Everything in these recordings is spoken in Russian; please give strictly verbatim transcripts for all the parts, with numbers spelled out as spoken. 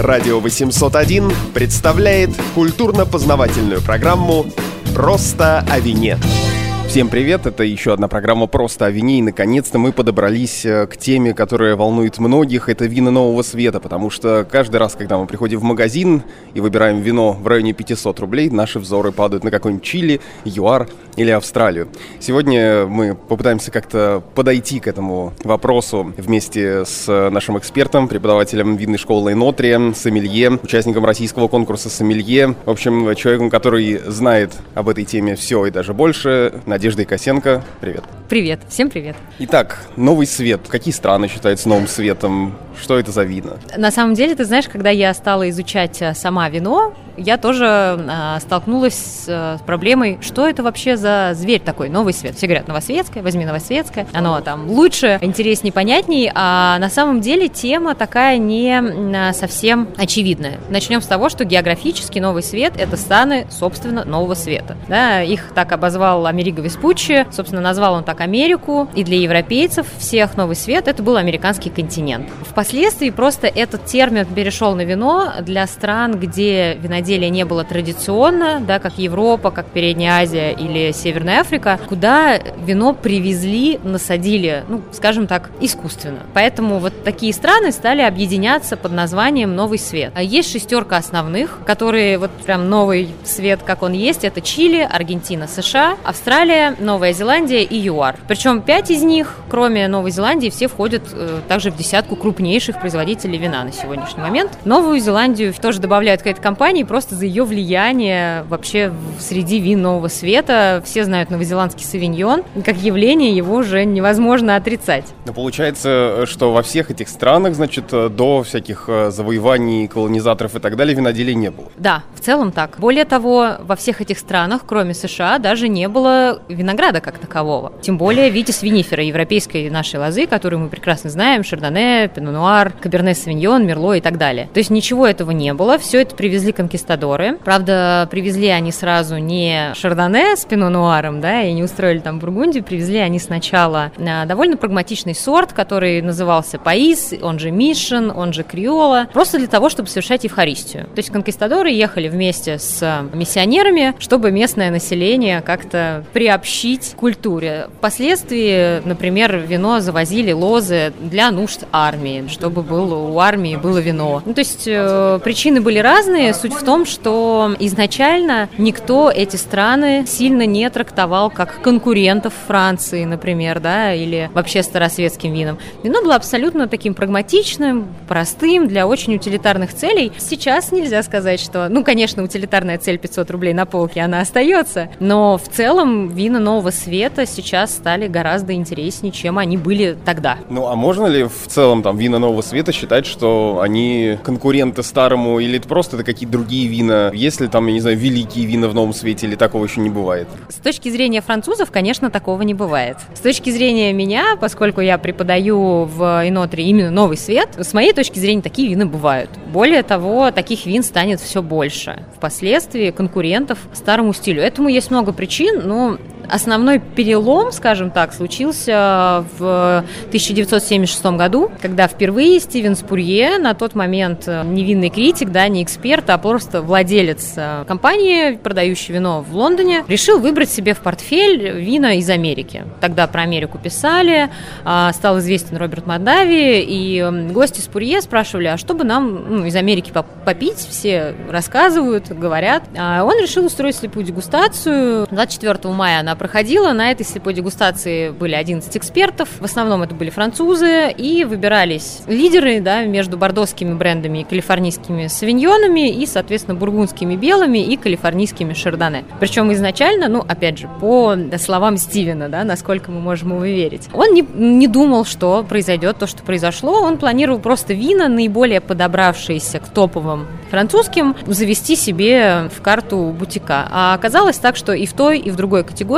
Радио восемьсот один представляет культурно-познавательную программу «Просто о вине». Всем привет, это еще одна программа «Просто о вине», и наконец-то мы подобрались к теме, которая волнует многих, это вина нового света, потому что каждый раз, когда мы приходим в магазин и выбираем вино в районе пятьсот рублей, наши взоры падают на какой-нибудь Чили, ЮАР или Австралию. Сегодня мы попытаемся как-то подойти к этому вопросу вместе с нашим экспертом, преподавателем винной школы Инотри, сомелье, участником российского конкурса сомелье, в общем, человеком, который знает об этой теме все и даже больше, Надежда Косенко. Привет. Привет, всем привет. Итак, новый свет. Какие страны считаются новым светом? Что это за вина? На самом деле, ты знаешь, когда я стала изучать сама вино, я тоже а, столкнулась с, с проблемой, что это вообще за зверь такой, новый свет. Все говорят, новосветское, возьми новосветское, оно там лучше, интереснее, понятней, а на самом деле тема такая не совсем очевидная. Начнем с того, что географически новый свет – это страны, собственно, нового света. Да, их так обозвал Америго Веспуччи, собственно, назвал он так Америку, и для европейцев всех новый свет – это был американский континент. Впоследствии просто этот термин перешел на вино для стран, где виноделие деле не было традиционно, да, как Европа, как Передняя Азия или Северная Африка, куда вино привезли, насадили, ну, скажем так, искусственно. Поэтому вот такие страны стали объединяться под названием «Новый свет». Есть шестерка основных, которые вот прям новый свет, как он есть, это Чили, Аргентина, США, Австралия, Новая Зеландия и ЮАР. Причем пять из них, кроме Новой Зеландии, все входят э, также в десятку крупнейших производителей вина на сегодняшний момент. Новую Зеландию тоже добавляют к этой компании, просто за ее влияние вообще среди вин нового света. Все знают новозеландский савиньон. Как явление его уже невозможно отрицать. Но получается, что во всех этих странах, значит, до всяких завоеваний, колонизаторов и так далее виноделия не было? Да, в целом так. Более того, во всех этих странах, кроме США, даже не было винограда как такового. Тем более витис винифера, европейской нашей лозы, которую мы прекрасно знаем, шардоне, пино-нуар, каберне-савиньон, мерло и так далее. То есть ничего этого не было. Все это привезли конкистадоры. Правда, привезли они сразу не шардоне с пино-нуаром, да, и не устроили там Бургундию, привезли они сначала довольно прагматичный сорт, который назывался Паис, он же Мишен, он же Криола, просто для того, чтобы совершать Евхаристию. То есть конкистадоры ехали вместе с миссионерами, чтобы местное население как-то приобщить к культуре. Впоследствии, например, вино завозили, лозы для нужд армии, чтобы было, у армии было вино. Ну, то есть э, причины были разные, суть в том, что изначально никто эти страны сильно не трактовал как конкурентов Франции, например, да, или вообще старосветским винам. Вино было абсолютно таким прагматичным, простым, для очень утилитарных целей. Сейчас нельзя сказать, что, ну, конечно, утилитарная цель пятьсот рублей на полке, она остается, но в целом вина нового света сейчас стали гораздо интереснее, чем они были тогда. Ну, а можно ли в целом там вина нового света считать, что они конкуренты старому, или это просто это какие-то другие вина? Есть ли там, я не знаю, великие вина в новом свете, или такого еще не бывает? С точки зрения французов, конечно, такого не бывает. С точки зрения меня, поскольку я преподаю в Инотри именно новый свет, с моей точки зрения такие вина бывают. Более того, таких вин станет все больше. Впоследствии конкурентов старому стилю. Этому есть много причин, но основной перелом, скажем так, случился в тысяча девятьсот семьдесят шестом году, когда впервые Стивен Спурье, на тот момент не винный критик, да, не эксперт, а просто владелец компании, продающей вино в Лондоне, решил выбрать себе в портфель вина из Америки. Тогда про Америку писали, стал известен Роберт Мондави, и гости Спурье спрашивали, а что бы нам, ну, из Америки попить? Все рассказывают, говорят. А он решил устроить слепую дегустацию. двадцать четвёртого мая она проходила. На этой слепой дегустации были одиннадцать экспертов. В основном это были французы. И выбирались лидеры, да, между бордоскими брендами и калифорнийскими савиньонами и, соответственно, бургундскими белыми и калифорнийскими шардоне. Причем изначально, ну, опять же, по словам Стивена, да, насколько мы можем его верить, он не, не думал, что произойдет то, что произошло. Он планировал просто вина, наиболее подобравшиеся к топовым французским, завести себе в карту бутика. А оказалось так, что и в той, и в другой категории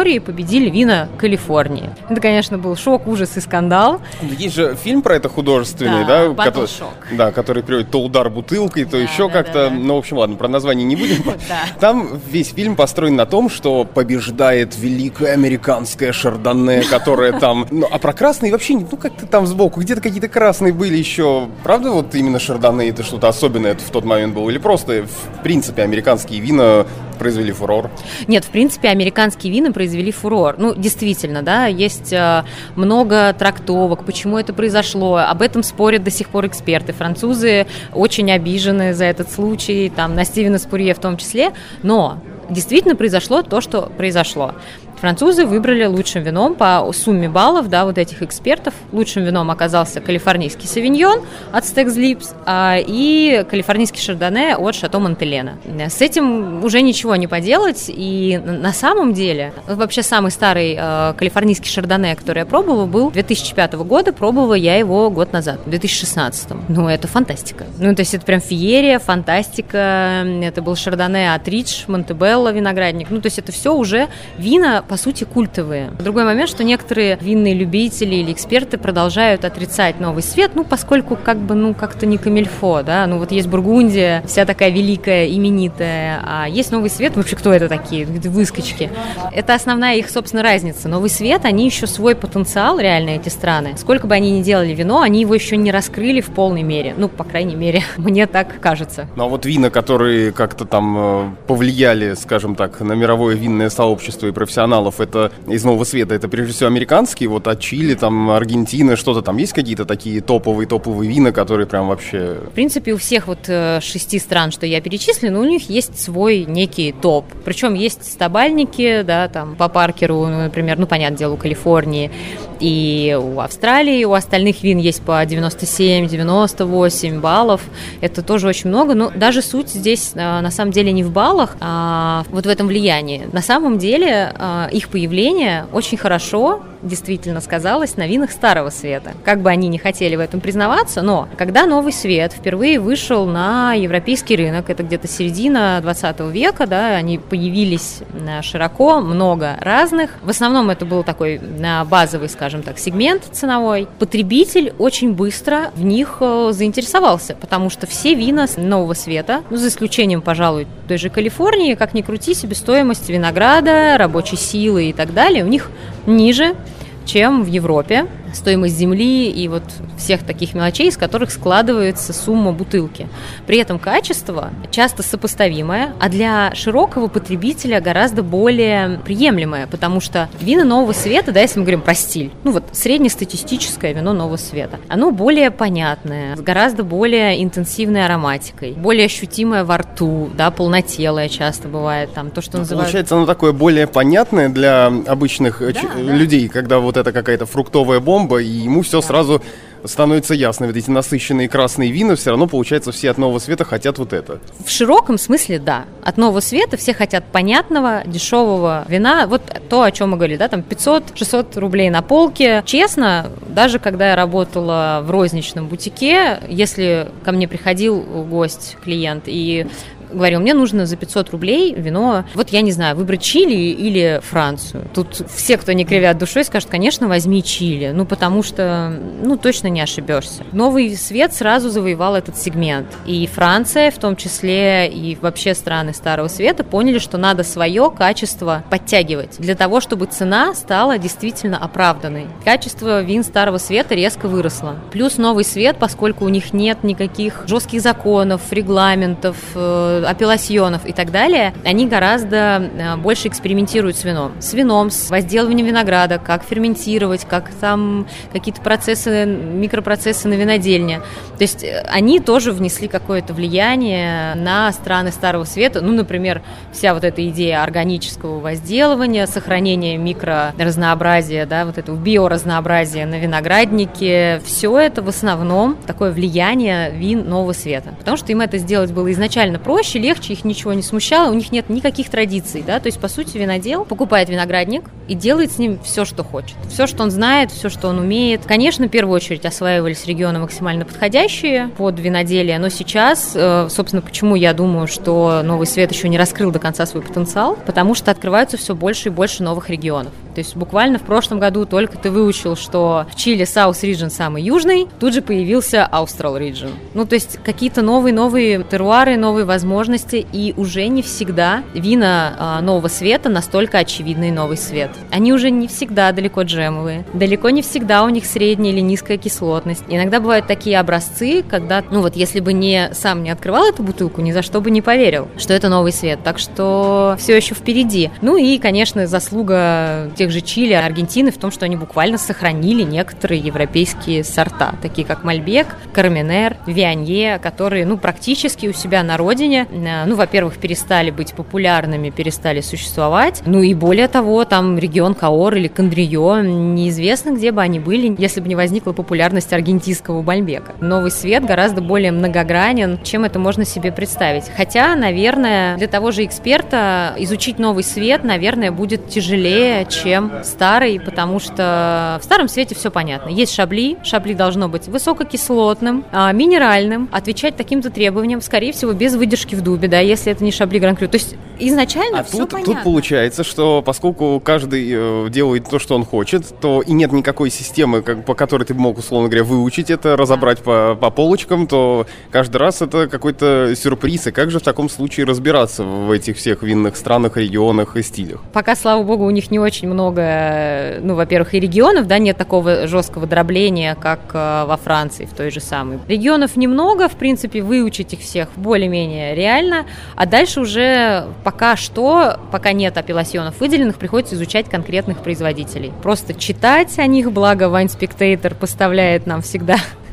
истории победили вина Калифорнии. Это, конечно, был шок, ужас и скандал. Есть же фильм про это художественный, да? Да, который, да, который приводит то удар бутылкой, то да, еще да, как-то, да, да. Ну, в общем, ладно, про название не будем. Там весь фильм построен на том, что побеждает великая американская шардоне, которая там... Ну, а про красный вообще, ну, как-то там сбоку, где-то какие-то красные были еще. Правда, вот именно шардоне это что-то особенное в тот момент было? Или просто, в принципе, американские вина произвели фурор? Нет, в принципе, американские вина произвели фурор. Ну, действительно, да, есть э, много трактовок, почему это произошло. Об этом спорят до сих пор эксперты. Французы очень обижены за этот случай, там, на Стивена Спурье в том числе. Но действительно произошло то, что произошло. Французы выбрали лучшим вином по сумме баллов, да, вот этих экспертов. Лучшим вином оказался калифорнийский савиньон от Stags' Leaps а, и калифорнийский шардоне от Шато Монтелена. С этим уже ничего не поделать, и на самом деле, вообще самый старый э, калифорнийский шардоне, который я пробовала, был две тысячи пятого года, пробовала я его год назад, в две тысячи шестнадцатом. Ну, это фантастика. Ну, то есть это прям феерия, фантастика, это был шардоне от Ридж, Монтебелло, виноградник. Ну, то есть это все уже вина, по сути, культовые. Другой момент, что некоторые винные любители или эксперты продолжают отрицать новый свет, ну, поскольку как бы, ну, как-то не камильфо, да, ну, вот есть Бургундия, вся такая великая, именитая, а есть новый свет, вообще, кто это такие? Выскочки. Это основная их, собственно, разница. Новый свет, они еще свой потенциал, реально, эти страны. Сколько бы они ни делали вино, они его еще не раскрыли в полной мере. Ну, по крайней мере, мне так кажется. Ну, а вот вина, которые как-то там повлияли, скажем так, на мировое винное сообщество и профессионалов, это из Нового Света, это прежде всего американские, вот от Чили, там, Аргентины, что-то там, есть какие-то такие топовые-топовые вина, которые прям вообще... В принципе, у всех вот шести стран, что я перечислила, у них есть свой некий топ. Причем есть стабальники, да, там, по Паркеру, например, ну, понятное дело, у Калифорнии и у Австралии, у остальных вин есть по девяносто семь - девяносто восемь баллов, это тоже очень много, но даже суть здесь на самом деле не в баллах, а вот в этом влиянии. На самом деле их появление очень хорошо действительно сказалось на винах Старого Света. Как бы они ни хотели в этом признаваться, но когда Новый Свет впервые вышел на европейский рынок, это где-то середина двадцатого века, да, они появились широко, много разных. В основном это был такой базовый, скажем так, сегмент ценовой. Потребитель очень быстро в них заинтересовался, потому что все вина Нового Света, ну, за исключением, пожалуй, той же Калифорнии, как ни крути, себестоимость винограда, рабочей силы и так далее, у них ниже, чем в Европе. Стоимость земли и вот всех таких мелочей, из которых складывается сумма бутылки. При этом качество часто сопоставимое, а для широкого потребителя гораздо более приемлемое, потому что вина Нового Света, да, если мы говорим про стиль, ну вот среднестатистическое вино Нового Света, оно более понятное, с гораздо более интенсивной ароматикой, более ощутимое во рту, да, полнотелое часто бывает, там, то, что называют... Получается, оно такое более понятное для обычных да, ч- да. людей, когда вот это какая-то фруктовая бомба, и ему все да. сразу становится ясно. Вот эти насыщенные красные вина, все равно, получается, все от Нового Света хотят вот это. В широком смысле, да. От Нового Света все хотят понятного, дешевого вина. Вот то, о чем мы говорили, да, там пятьсот-шестьсот рублей на полке. Честно, даже когда я работала в розничном бутике, если ко мне приходил гость, клиент, и говорил, мне нужно за пятьсот рублей вино, вот я не знаю, выбрать Чили или Францию. Тут все, кто не кривят душой, скажут, конечно, возьми Чили, ну потому что, ну точно не ошибешься. Новый Свет сразу завоевал этот сегмент. И Франция, в том числе, и вообще страны Старого Света поняли, что надо свое качество подтягивать для того, чтобы цена стала действительно оправданной. Качество вин Старого Света резко выросло. Плюс Новый Свет, поскольку у них нет никаких жестких законов, регламентов, апелласьонов и так далее, они гораздо больше экспериментируют с вином. С вином, с возделыванием винограда, как ферментировать, как там какие-то процессы, микропроцессы на винодельне. То есть они тоже внесли какое-то влияние на страны Старого Света. Ну, например, вся вот эта идея органического возделывания, сохранения микроразнообразия, да, вот этого биоразнообразия на винограднике, все это в основном такое влияние вин Нового Света. Потому что им это сделать было изначально проще, легче, их ничего не смущало, у них нет никаких традиций, да, то есть, по сути, винодел покупает виноградник, и делает с ним все, что хочет. Все, что он знает, все, что он умеет. Конечно, в первую очередь осваивались регионы максимально подходящие под виноделие, но сейчас, собственно, почему я думаю, что Новый Свет еще не раскрыл до конца свой потенциал, потому что открываются все больше и больше новых регионов. То есть буквально в прошлом году только ты выучил, что в Чили South Region самый южный, тут же появился Austral Region. Ну, то есть какие-то новые-новые теруары, новые возможности, и уже не всегда вина а, Нового Света настолько очевидный Новый Свет. Они уже не всегда далеко джемовые, далеко не всегда у них средняя или низкая кислотность. Иногда бывают такие образцы, когда, ну вот, если бы не сам не открывал эту бутылку, ни за что бы не поверил, что это Новый Свет. Так что все еще впереди. Ну и, конечно, заслуга тех же Чили, Аргентины в том, что они буквально сохранили некоторые европейские сорта, такие как Мальбек, Карменер, Вианье, которые, ну, практически у себя на родине, ну, во-первых, перестали быть популярными, перестали существовать, ну и более того, там регион Каор или Кондрио, неизвестно, где бы они были, если бы не возникла популярность аргентинского Мальбека. Новый Свет гораздо более многогранен, чем это можно себе представить. Хотя, наверное, для того же эксперта изучить Новый Свет, наверное, будет тяжелее, чем старый, потому что в Старом Свете все понятно. Есть шабли, шабли должно быть высококислотным, а, минеральным, отвечать таким-то требованиям, скорее всего, без выдержки в дубе, да, если это не шабли Гран-Крю. То есть изначально а все тут, понятно. Тут получается, что поскольку каждый э, делает то, что он хочет, то и нет никакой системы, как, по которой ты мог, условно говоря, выучить это, разобрать по, по полочкам, то каждый раз это какой-то сюрприз. И как же в таком случае разбираться в этих всех винных странах, регионах и стилях? Пока, слава богу, у них не очень много много, ну, во-первых, и регионов, да, нет такого жесткого дробления, как э, во Франции, в той же самой. Регионов немного, в принципе, выучить их всех более-менее реально, а дальше уже пока что, пока нет апелласьонов выделенных, приходится изучать конкретных производителей. Просто читать о них, благо Wine Spectator поставляет нам всегда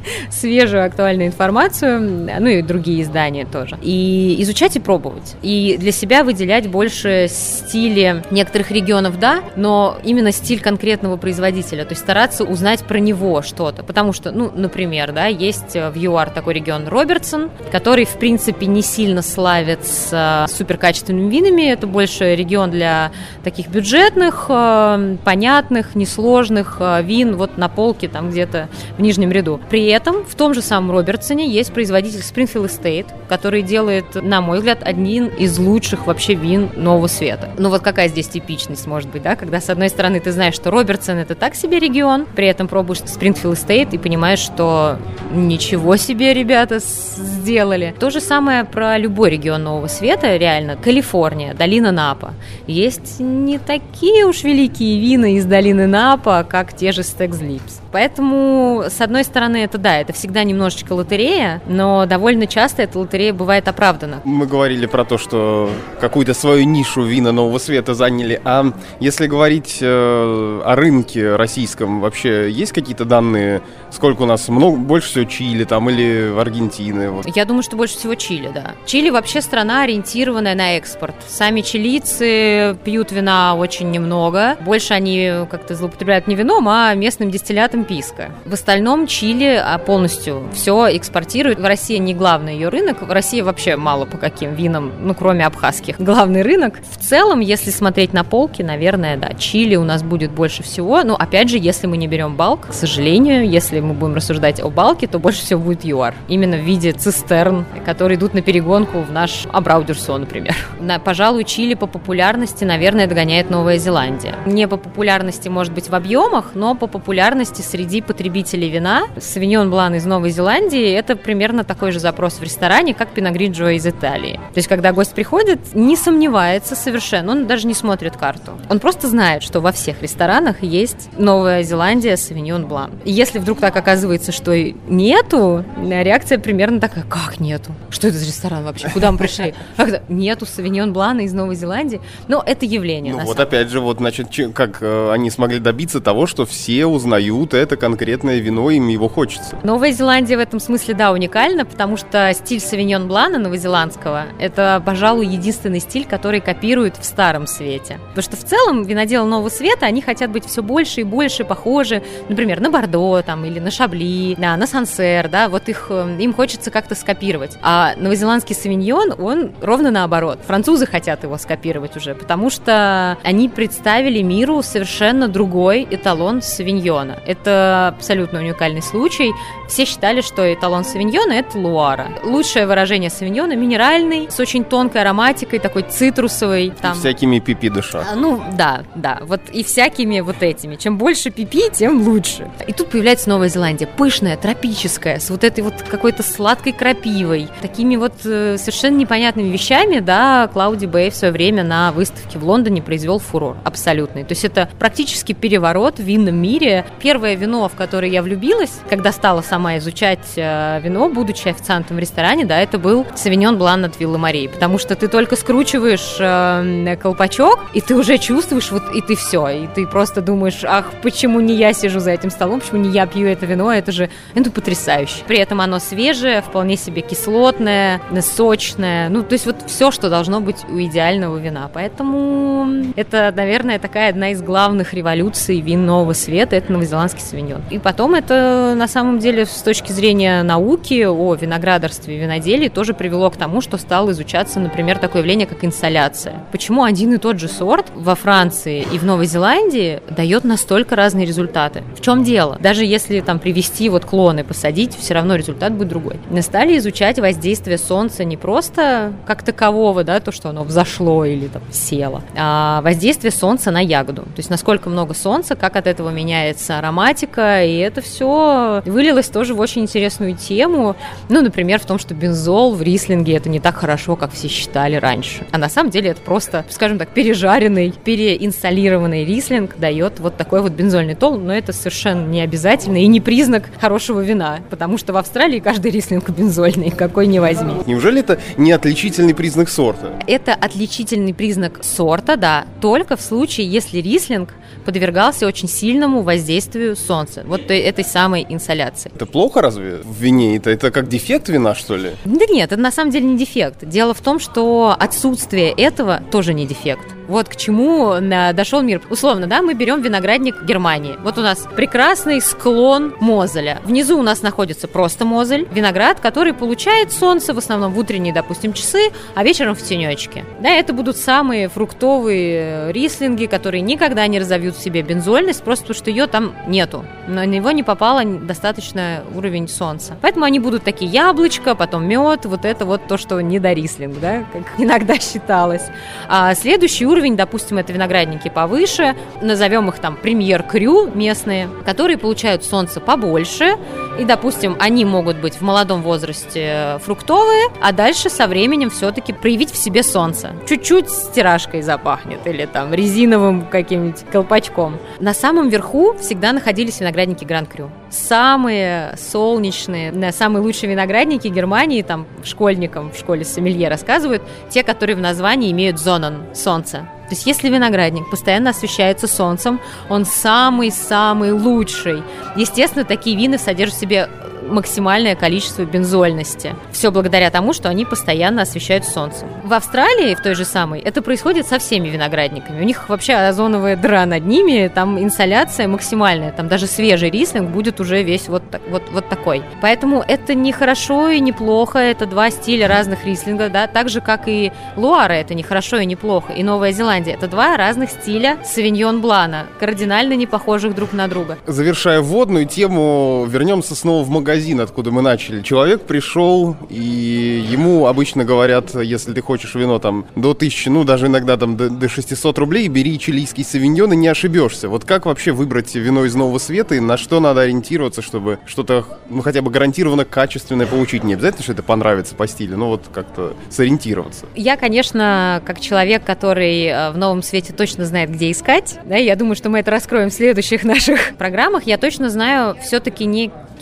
свежую актуальную информацию, ну и другие издания тоже. И изучать и пробовать. И для себя выделять больше стили некоторых регионов, да, но именно стиль конкретного производителя. То есть стараться узнать про него что-то. Потому что, ну, например, да, есть в ЮАР такой регион Робертсон, который, в принципе, не сильно славится суперкачественными винами. Это больше регион для таких бюджетных, понятных, несложных вин вот на полке там где-то в нижнем ряду. При этом в том же самом Робертсоне есть производитель Springfield Estate, который делает, на мой взгляд, один из лучших вообще вин Нового Света. Ну вот какая здесь типичность может быть, да, когда с одной стороны ты знаешь, что Робертсон это так себе регион, при этом пробуешь Springfield Estate и понимаешь, что ничего себе ребята сделали. То же самое про любой регион Нового Света, реально. Калифорния, долина Напа. Есть не такие уж великие вина из долины Напа, как те же Stags' Leaps. Поэтому, с одной стороны, это да, это всегда немножечко лотерея, но довольно часто эта лотерея бывает оправдана. Мы говорили про то, что какую-то свою нишу вина Нового Света заняли. А если говорить э, о рынке российском, вообще есть какие-то данные, сколько у нас, много, больше всего Чили там или Аргентины? Вот. Я думаю, что больше всего Чили, да. Чили вообще страна, ориентированная на экспорт. Сами чилийцы пьют вина очень немного. Больше они как-то злоупотребляют не вином, а местным дистиллятом писка. В остальном Чили полностью все экспортирует. В России не главный ее рынок. В России вообще мало по каким винам, ну, кроме абхазских. Главный рынок. В целом, если смотреть на полки, наверное, да, Чили у нас будет больше всего. Но, опять же, если мы не берем балк, к сожалению, если мы будем рассуждать о балке, то больше всего будет ЮАР. Именно в виде цистерн, которые идут на перегонку в наш Абраудюрсо, например. На, пожалуй, Чили по популярности, наверное, догоняет Новая Зеландия. Не по популярности, может быть, в объемах, но по популярности среди потребителей вина. Савиньон Блан из Новой Зеландии – это примерно такой же запрос в ресторане, как Пино Гриджио из Италии. То есть, когда гость приходит, не сомневается совершенно, он даже не смотрит карту. Он просто знает, что во всех ресторанах есть Новая Зеландия Савиньон Блан. И если вдруг так оказывается, что нету, реакция примерно такая: как нету? Что это за ресторан вообще? Куда мы пришли? Как-то нету Савиньон Блана из Новой Зеландии. Но это явление. Ну вот опять же, вот, значит, как э, они смогли добиться того, что все узнают это конкретное вино, им его хочется. Новая Зеландия в этом смысле, да, уникальна, потому что стиль Савиньон Блана новозеландского – это, пожалуй, единственный стиль, который копируют в Старом Свете. Потому что в целом виноделы Нового Света, они хотят быть все больше и больше похожи, например, на Бордо там, или на Шабли, на, на Сансер, да, вот их, им хочется как-то скопировать. А новозеландский савиньон, он ровно наоборот. Французы хотят его скопировать уже, потому что они представили миру совершенно другой эталон савиньона. Это абсолютно уникальный случай. Все считали, что эталон савиньона – это луара. Лучшее выражение савиньона – минеральный, с очень тонкой ароматикой, такой цитрусовой. Там... И всякими пипи дыша. Ну, да, да, вот и всякими вот этими. Чем больше пипи, тем лучше. И тут появляется Новая Зеландия, пышная, тропическая, с вот этой вот какой-то сладкой крапивой, такими вот э, совершенно непонятными вещами, да, Клауди Бэй в свое время на выставке в Лондоне произвел фурор абсолютный. То есть это практически переворот в винном мире. Первое вино, в которое я влюбилась, когда стала сама изучать э, вино, будучи официантом в ресторане, да, это был Савиньон Блан от Виллы Марии, потому что ты только скручиваешь э, колпачок, и ты уже чувствуешь, вот, и ты все, и ты просто думаешь, ах, почему не я сижу за этим столом, почему не я пью это вино, это же, это потрясающе. При этом оно свежее, вполне себе кислотное, сочное, ну, то есть вот все, что должно быть у идеального вина, поэтому это, наверное, такая одна из главных революций вин нового света, это новозеландский савиньон. И потом это, на самом деле, с точки зрения науки о виноградарстве и виноделии тоже привело к тому, что стало изучаться, например, такое явление, как инсоляция. Почему один и тот же сорт во Франции и в Новой Зеландии дает настолько разные результаты? В чем дело? Даже если там привести вот клоны, посадить, все равно результат будет другой. Мы стали изучать воздействие солнца не просто как такового, да, то, что оно взошло или там село, а воздействие солнца на ягоду. То есть насколько много солнца, как от этого меняется ароматика, и это все вылилось тоже в очень интересную тему. Ну, например, в том, что бензол в рислинге это не так хорошо, как все считали раньше. А на самом деле это просто, скажем так, пережаренный, переинсталлированный рислинг дает вот такой вот бензольный тон, но это совершенно не обязательно и не признак хорошего вина, потому что в Австралии каждый рислинг бензольный, какой ни возьми. Неужели это не отличительный признак сорта? Это отличительный признак сорта, да, только в случае, если рислинг подвергался очень сильному воздействию солнца, вот этой самой инсоляции. Это плохо разве в вине? Это, это как дефект вина, что ли? Да нет, это на самом деле не дефект. Дело в том, что отсутствие этого тоже не дефект. Вот к чему дошел мир. Условно, да, мы берем виноградник Германии. Вот у нас прекрасный склон Мозеля. Внизу у нас находится просто Мозель, виноград, который получает солнце в основном в утренние, допустим, часы, а вечером в тенечке. Да, это будут самые фруктовые рислинги, которые никогда не разовьют в себе бензольность, просто потому что ее там нету. На него не попало достаточно уровень солнца. Поэтому они будут такие яблочко, потом мед, вот это вот то, что не до рислинг, да, как иногда считалось. А следующий уровень, допустим, это виноградники повыше, назовем их там премьер-крю местные, которые получают солнце побольше, и, допустим, они могут быть в молодом возрасте фруктовые, а дальше со временем все-таки проявить в себе солнце. Чуть-чуть стиражкой запахнет или там резиновым каким-нибудь колпачком. На самом верху всегда находились виноградники Гран-Крю. Самые солнечные, самые лучшие виноградники Германии, там школьникам в школе сомелье рассказывают, те, которые в названии имеют зонен, солнце. То есть если виноградник постоянно освещается солнцем, он самый-самый лучший. Естественно, такие вина содержат в себе максимальное количество бензольности. Все благодаря тому, что они постоянно освещают солнцем. В Австралии, в той же самой, это происходит со всеми виноградниками. У них вообще озоновая дыра над ними, там инсоляция максимальная, там даже свежий рислинг будет уже весь вот, вот, вот такой. Поэтому это не хорошо и не плохо, это два стиля разных рислингов, да, так же, как и Луара, это не хорошо и не плохо, и Новая Зеландия. Это два разных стиля Савиньон Блана, кардинально не похожих друг на друга. Завершая вводную тему, вернемся снова в магазин, откуда мы начали. Человек пришел, и ему обычно говорят, если ты хочешь вино там до тысячи, ну даже иногда там до, до шестисот рублей, бери чилийский савиньон и не ошибешься. Вот как вообще выбрать вино из Нового Света и на что надо ориентироваться, чтобы что-то, ну хотя бы гарантированно качественное получить? Не обязательно, что это понравится по стилю, но вот как-то сориентироваться. Я, конечно, как человек, который в Новом Свете точно знает, где искать, да, я думаю, что мы это раскроем в следующих наших программах, я точно знаю все-таки не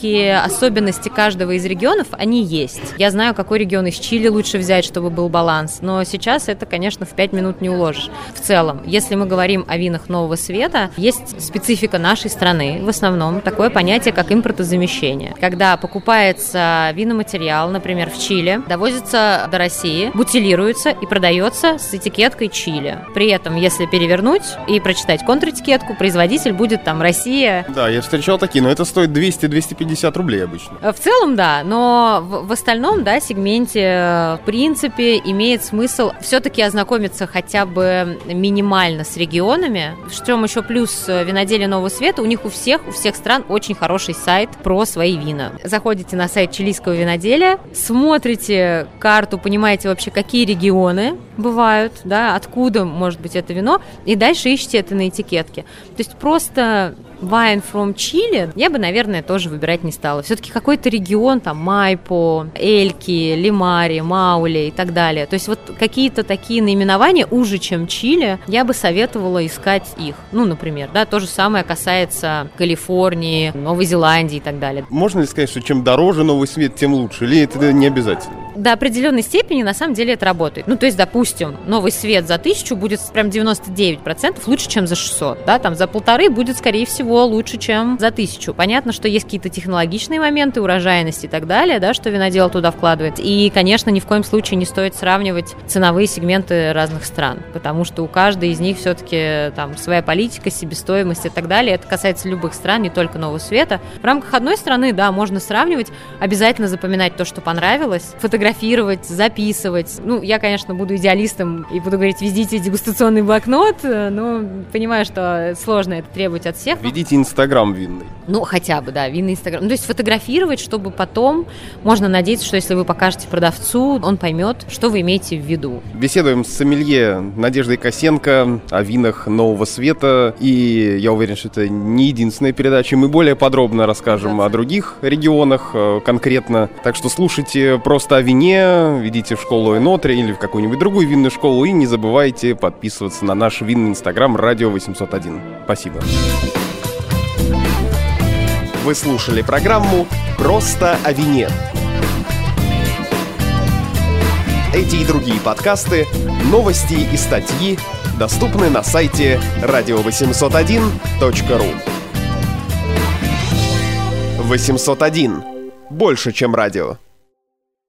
все-таки особенности каждого из регионов, они есть. Я знаю, какой регион из Чили лучше взять, чтобы был баланс, но сейчас это, конечно, в пять минут не уложишь. В целом, если мы говорим о винах Нового Света, есть специфика нашей страны, в основном, такое понятие, как импортозамещение. Когда покупается виноматериал, например, в Чили, довозится до России, бутилируется и продается с этикеткой Чили. При этом, если перевернуть и прочитать контр-этикетку, производитель будет там Россия. Да, я встречал такие, но это стоит двести-двести пятьдесят рублей обычно. В целом, да, но в, в остальном, да, сегменте, в принципе, имеет смысл все-таки ознакомиться хотя бы минимально с регионами. В чем еще плюс виноделия Нового Света, у них у всех, у всех стран очень хороший сайт про свои вина. Заходите на сайт чилийского виноделия, смотрите карту, понимаете вообще, какие регионы бывают, да, откуда может быть это вино, и дальше ищите это на этикетке. То есть просто wine from Chile я бы, наверное, тоже выбирать не стала. Все-таки какой-то регион, там, Майпо, Эльки, Лимари, Мауле и так далее. То есть вот какие-то такие наименования уже, чем Чили, я бы советовала искать их. Ну, например, да, то же самое касается Калифорнии, Новой Зеландии и так далее. Можно ли сказать, что чем дороже Новый Свет, тем лучше? Или это не обязательно? До определенной степени на самом деле это работает. Ну, то есть, допустим, Новый Свет за тысячу будет прям девяносто девять процентов лучше, чем за шестьсот, да, там за полторы будет, скорее всего, лучше, чем за тысячу. Понятно, что есть какие-то технологичные моменты, урожайность и так далее, да, что винодел туда вкладывает. И, конечно, ни в коем случае не стоит сравнивать ценовые сегменты разных стран, потому что у каждой из них все-таки там своя политика, себестоимость и так далее. Это касается любых стран, не только Нового Света. В рамках одной страны, да, можно сравнивать, обязательно запоминать то, что понравилось, фотографировать, записывать. Ну, я, конечно, буду идеалистом и буду говорить, везите дегустационный блокнот, но понимаю, что сложно это требовать от всех. Ведите Инстаграм винный. Ну, хотя бы, да, винный Инстаграм. Ну, то есть фотографировать, чтобы потом можно надеяться, что если вы покажете продавцу, он поймет, что вы имеете в виду. Беседуем с сомелье Надеждой Косенко о винах Нового Света. И я уверен, что это не единственная передача. Мы более подробно расскажем да. о других регионах конкретно. Так что слушайте просто о вине, ведите в школу Энотри или в какую-нибудь другую винную школу. И не забывайте подписываться на наш винный Инстаграм Радио восемьсот один. Спасибо. Вы слушали программу «Просто о вине». Эти и другие подкасты, новости и статьи доступны на сайте радио восемьсот один точка ру. восемьсот один. Больше, чем радио.